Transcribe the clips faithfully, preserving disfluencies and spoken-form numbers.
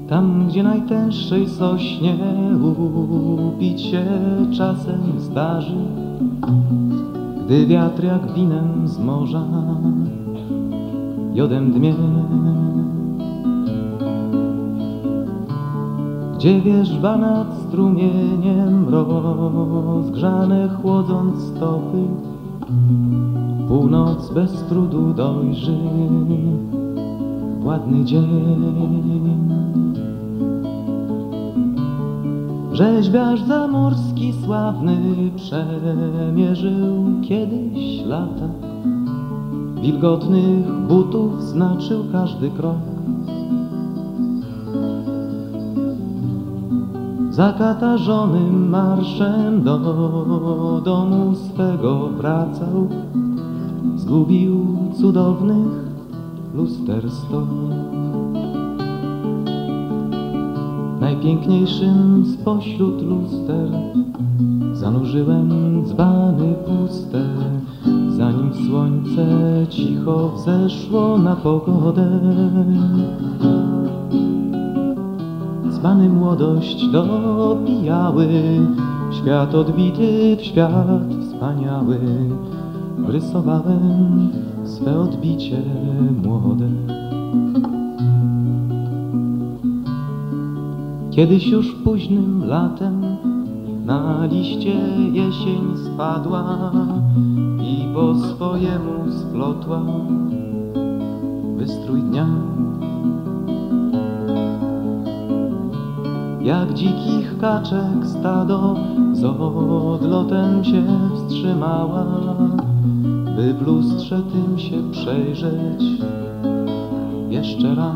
Tam, gdzie najtęższej sośnie upić się czasem zdarzy, gdy wiatr jak winem z morza jodem dmie. Gdzie wierzba nad strumieniem rozgrzane chłodząc stopy, północ bez trudu dojrzy ładny dzień. Rzeźbiarz zamorski sławny przemierzył kiedyś lata, wilgotnych butów znaczył każdy krok. Zakatarzonym marszem do domu swego wracał, zgubił cudownych luster sto. Najpiękniejszym spośród luster zanurzyłem dzbany puste, zanim słońce cicho wzeszło na pogodę. Dzbany młodość dopijały, świat odbity w świat wspaniały. Rysowałem swe odbicie młode. Kiedyś już późnym latem na liście jesień spadła i po swojemu splotła wystrój dnia. Jak dzikich kaczek stado z odlotem się wstrzymała, by w lustrze tym się przejrzeć jeszcze raz.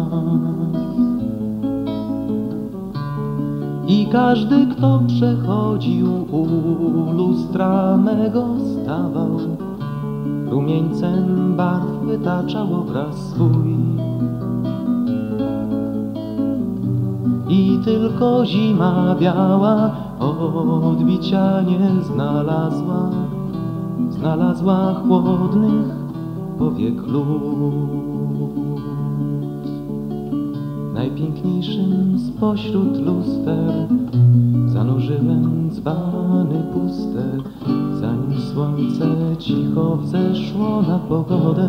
I każdy, kto przechodził u lustra mego, stawał, rumieńcem barw wytaczał obraz swój. I tylko zima biała odbicia nie znalazła, znalazła chłodnych powiek lód. Najpiękniejszym spośród luster zanurzyłem dzbany puste, zanim słońce cicho wzeszło na pogodę.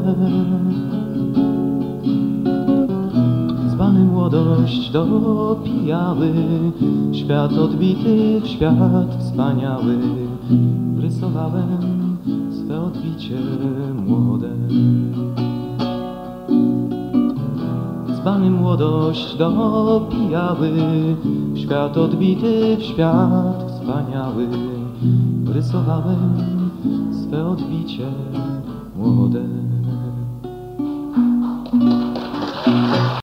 Dzbany młodość dopijały, świat odbity w świat wspaniały. Rysowałem swe odbicie młode. Dzbany młodość dopijały, świat odbity w świat wspaniały. Rysowałem swe odbicie młode.